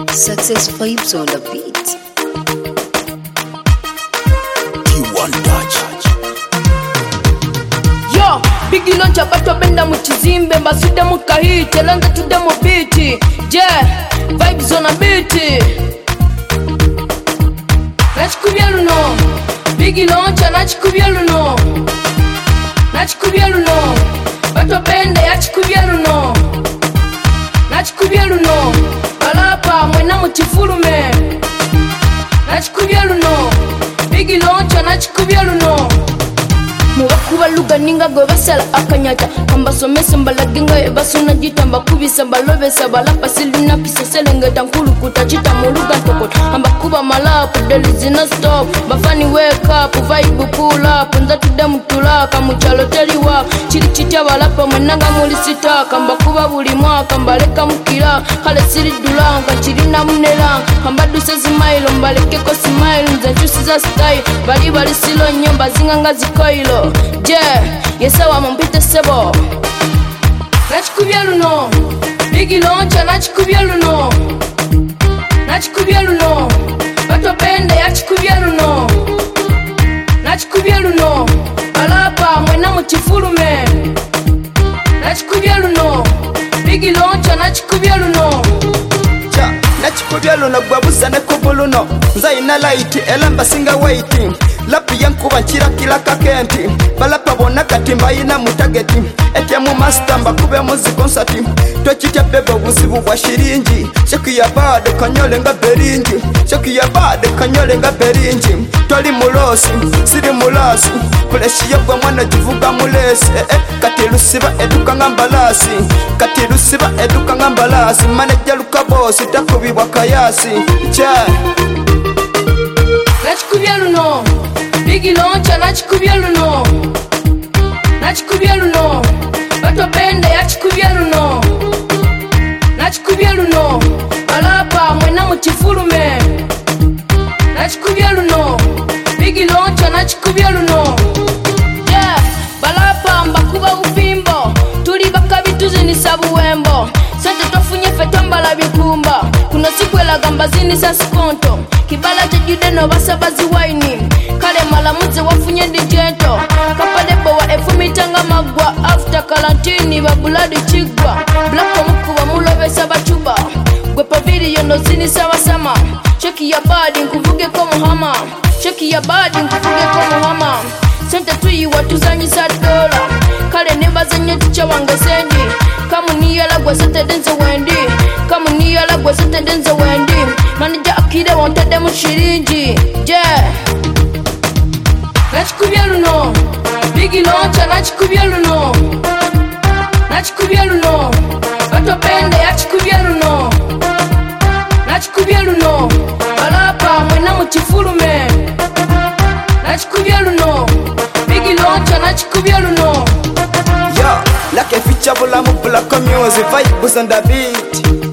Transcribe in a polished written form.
Success vibes on the beat. T1 Touch. Yo, big launch abato benda mu kizimbe mbasudde mu kahite lanza tudde mu beat. Yeah, vibes on a beat. Nachikubye luno. Big launch nachikubye luno. Nachikubye luno. Bato benda yachikubye luno. Nachikubye luno. Balapa mwena mu kifulume. Nachikubye luno. Big launch nachikubye luno. Mubakuba luga ninga gwe basala akanyata kambasomesa mbalaginga ebasona jitamba kubisa balobesa balapa silina kiseselengeta nkulukuta chita muluga ntokota ambakuba malapu deli zina stop bafani wake up vibe pull up nza tudde mutulaka mukyalo teliwa kiri kitya balapa mwenanga muli sitaka mbakuba buli mwaka mbaleka mukira kale siridulanga kirina munera ambaduse zimailo mbalekeko smile nze nkyusiza style bali silo nnyo mbazinganga zikoilo. Yeah, yesawa mumpite sebo. Nachikubye luno. Big launch nachikubye luno. Nachikubye luno. Bato bende yachikubye luno. Nachikubye luno. Balapa mwena mu kifulume. Nachikubye luno. Big launch nachikubye luno. Nachikubye luno gwabuza ne kubuluno nzaina light elamba singa waiting lapi yankuba kira kakenti balapa bona katimba ina mutageti etya mu master mbakube muzi concert twekitya bebe obuzibu bwa shiringi sheki ya bade kanyole nga beringi sheki ya bade kanyole nga beringi toli mulosi siri mulasi kuleshi yagwa mwana jivuga mulesi kati lusiba eduka ngambalasi kati lusiba eduka ngambalasi manager lukabosi takubibwa kayasi cha Nachikubye luno. Big launch nachikubye luno. Nachikubye luno. Bato bende yachikubye luno. Nachikubye luno. Balapa mwena mu kifulume. Nachikubye luno. Big launch nachikubye luno. Yeah, balapa mbakuba bufimbo. Tuli bakabitu zinisa buwembo. Sente tofunye fetombala bikumba. Kuno sikwela gamba zinisa sikonto. Kibala chejude no basabazi waini. Kale malamuze wafunye digento. Kapadebo wa efumitanga magwa. After karantini babuladi chigwa. Blako mkuwa mulobesa bachuba. Gwepa video no zinisa wasama. Cheki ya badi nkuvuge ko muhama. Cheki ya badi nkuvuge ko muhama. Sente tuyi watuzanyisa dola. Kale nebaza nye ticha wange sendi. Kamu niyala gwa sente denze wendi. Kamu niyala gwa sente denze wendi. Manager akide wantade mu shiringi. Yeah, nachikubye luno. Big launch nachikubye luno. Nachikubye luno. Bato bende yachikubye luno. Nachikubye luno. Balapa mwena mu kifulume. Nachikubye luno. Big launch nachikubye luno. Yo, like a feature bula mu black music vibes on the beat.